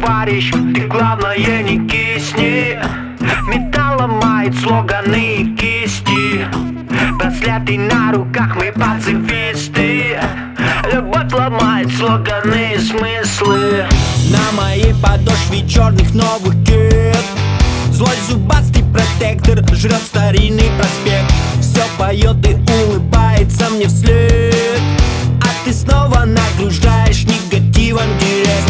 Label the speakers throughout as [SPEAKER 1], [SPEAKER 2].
[SPEAKER 1] товарищ, ты главное не кисни. Металл ломает слоганы и кисти. Браслеты на руках, мы пацифисты. Любовь ломает слоганы и смыслы.
[SPEAKER 2] На моей подошве черных новых кед. Злой зубастый протектор жрет старинный проспект. Все поет и улыбается мне вслед. А ты снова нагружаешь негативом директ.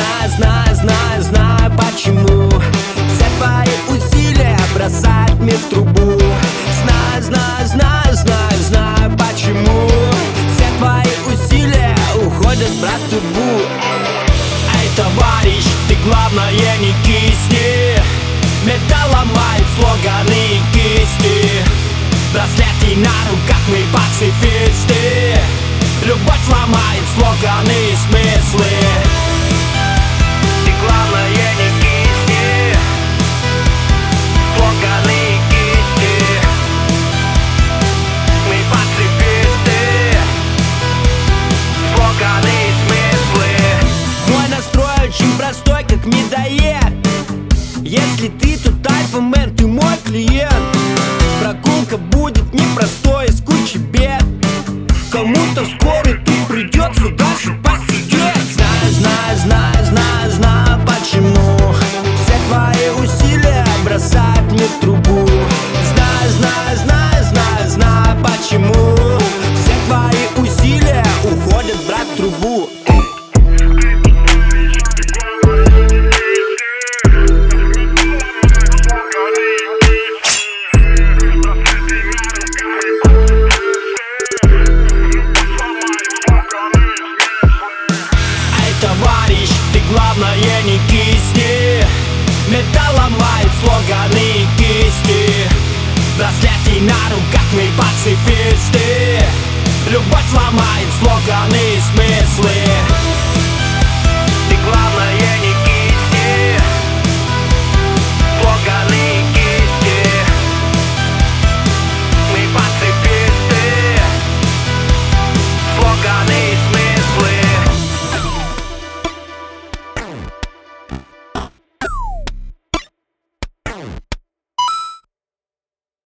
[SPEAKER 2] Знаю, почему все твои усилия бросают мне в трубу. Знаю, почему все твои усилия уходят в трубу. Эй, товарищ, ты главное не кисни. Металл ломает слоганы и кисти. Браслеты на руках, мы пацифисты. Любовь ломает слоганы и смыслы.